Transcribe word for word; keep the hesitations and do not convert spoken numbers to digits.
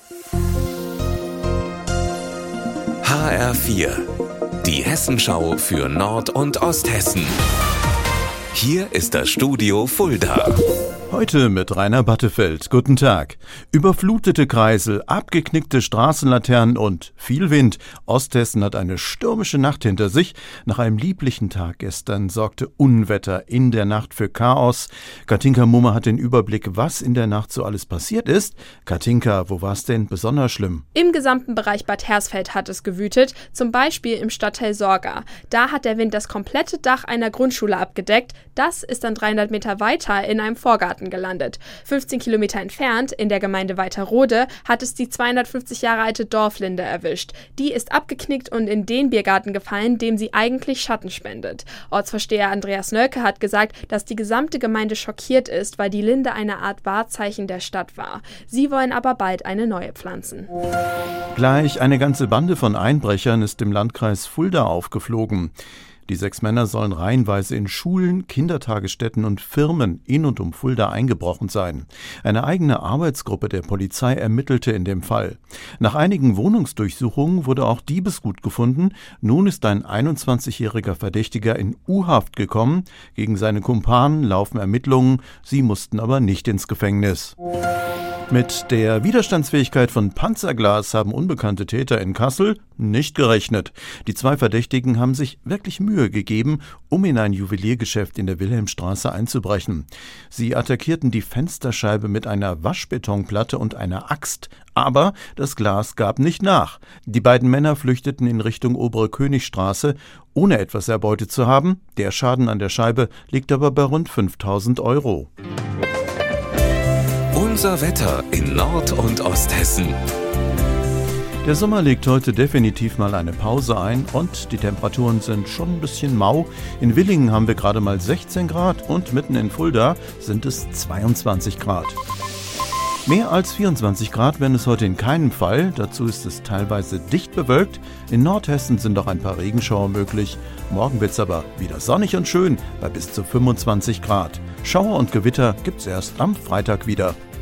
H R vier, die Hessenschau für Nord- und Osthessen. Hier ist das Studio Fulda. Heute mit Rainer Battefeld. Guten Tag. Überflutete Kreisel, abgeknickte Straßenlaternen und viel Wind. Osthessen hat eine stürmische Nacht hinter sich. Nach einem lieblichen Tag gestern sorgte Unwetter in der Nacht für Chaos. Katinka Mumme hat den Überblick, was in der Nacht so alles passiert ist. Katinka, wo war es denn besonders schlimm? Im gesamten Bereich Bad Hersfeld hat es gewütet, zum Beispiel im Stadtteil Sorga. Da hat der Wind das komplette Dach einer Grundschule abgedeckt. Das ist dann dreihundert Meter weiter in einem Vorgarten gelandet. fünfzehn Kilometer entfernt, in der Gemeinde Weiterrode, hat es die zweihundertfünfzig Jahre alte Dorflinde erwischt. Die ist abgeknickt und in den Biergarten gefallen, dem sie eigentlich Schatten spendet. Ortsvorsteher Andreas Nölke hat gesagt, dass die gesamte Gemeinde schockiert ist, weil die Linde eine Art Wahrzeichen der Stadt war. Sie wollen aber bald eine neue pflanzen. Gleich eine ganze Bande von Einbrechern ist im Landkreis Fulda aufgeflogen. Die sechs Männer sollen reihenweise in Schulen, Kindertagesstätten und Firmen in und um Fulda eingebrochen sein. Eine eigene Arbeitsgruppe der Polizei ermittelte in dem Fall. Nach einigen Wohnungsdurchsuchungen wurde auch Diebesgut gefunden. Nun ist ein einundzwanzigjähriger Verdächtiger in U-Haft gekommen. Gegen seine Kumpanen laufen Ermittlungen. Sie mussten aber nicht ins Gefängnis. Mit der Widerstandsfähigkeit von Panzerglas haben unbekannte Täter in Kassel nicht gerechnet. Die zwei Verdächtigen haben sich wirklich Mühe gegeben, um in ein Juweliergeschäft in der Wilhelmstraße einzubrechen. Sie attackierten die Fensterscheibe mit einer Waschbetonplatte und einer Axt, aber das Glas gab nicht nach. Die beiden Männer flüchteten in Richtung Obere Königstraße, ohne etwas erbeutet zu haben. Der Schaden an der Scheibe liegt aber bei rund fünftausend Euro. Unser Wetter in Nord- und Osthessen. Der Sommer legt heute definitiv mal eine Pause ein und die Temperaturen sind schon ein bisschen mau. In Willingen haben wir gerade mal sechzehn Grad und mitten in Fulda sind es zweiundzwanzig Grad. Mehr als vierundzwanzig Grad werden es heute in keinem Fall. Dazu ist es teilweise dicht bewölkt. In Nordhessen sind auch ein paar Regenschauer möglich. Morgen wird es aber wieder sonnig und schön bei bis zu fünfundzwanzig Grad. Schauer und Gewitter gibt's erst am Freitag wieder.